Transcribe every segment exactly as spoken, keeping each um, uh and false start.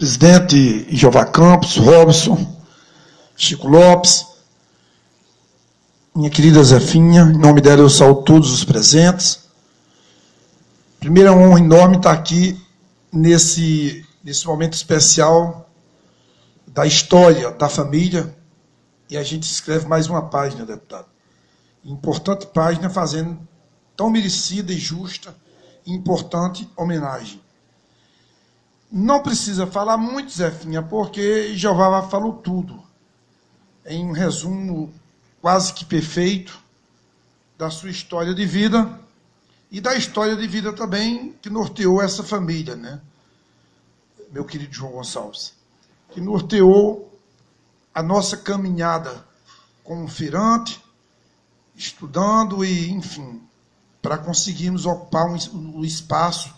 presidente Jeová Campos, Robson, Chico Lopes, minha querida Zefinha, em nome dela eu saúdo todos os presentes. Primeira é uma honra enorme estar aqui nesse, nesse momento especial da história da família, e a gente escreve mais uma página, deputado. Importante página, fazendo tão merecida e justa e importante homenagem. Não precisa falar muito, Zefinha, porque Jeová falou tudo. Em um resumo quase que perfeito da sua história de vida e da história de vida também que norteou essa família, né? Meu querido João Gonçalves, que norteou a nossa caminhada como feirante, estudando e, enfim, para conseguirmos ocupar um, um espaço,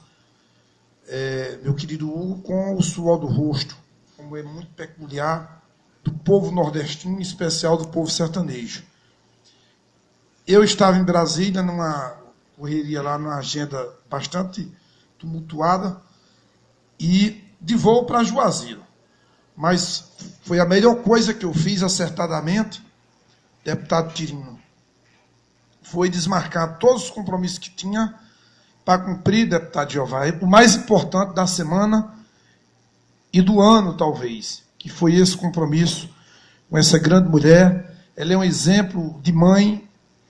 é, meu querido Hugo, com o suor do rosto, como é muito peculiar do povo nordestino, em especial do povo sertanejo. Eu estava em Brasília, numa correria lá, numa agenda bastante tumultuada, e de voo para Juazeiro. Mas foi a melhor coisa que eu fiz acertadamente, deputado Tirino, foi desmarcar todos os compromissos que tinha para cumprir, deputado Jeová, o mais importante da semana e do ano, talvez, que foi esse compromisso com essa grande mulher. Ela é um exemplo de mãe,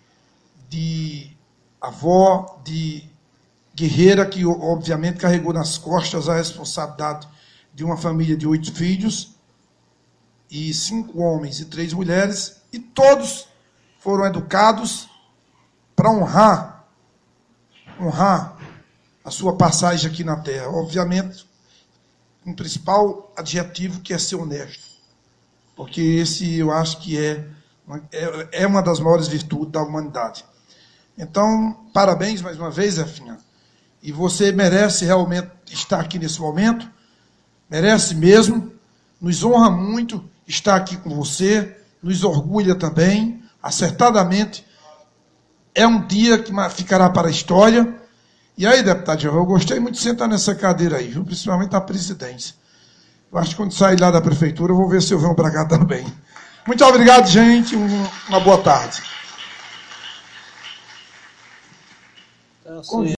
de avó, de guerreira, que obviamente carregou nas costas a responsabilidade de uma família de oito filhos, e cinco homens e três mulheres, e todos foram educados para honrar, honrar a sua passagem aqui na Terra. Obviamente, um principal adjetivo que é ser honesto, porque esse eu acho que é, é, é uma das maiores virtudes da humanidade. Então, parabéns mais uma vez, Zefinha, e você merece realmente estar aqui nesse momento, merece mesmo, nos honra muito estar aqui com você, nos orgulha também, acertadamente, é um dia que ficará para a história. E aí, deputado, eu gostei muito de sentar nessa cadeira aí, viu? Principalmente na presidência. Eu acho que quando sair lá da prefeitura, eu vou ver se eu venho para cá também. Muito obrigado, gente. Um, uma boa tarde.